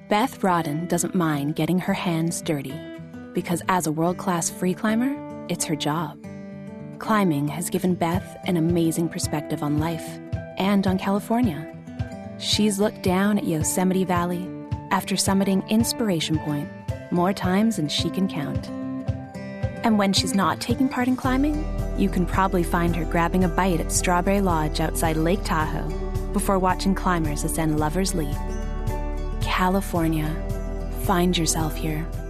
Beth Rodden doesn't mind getting her hands dirty because as a world-class free climber, it's her job. Climbing has given Beth an amazing perspective on life and on California. She's looked down at Yosemite Valley after summiting Inspiration Point more times than she can count. And when she's not taking part in climbing, you can probably find her grabbing a bite at Strawberry Lodge outside Lake Tahoe before watching climbers ascend Lover's Leap. California. Find yourself here.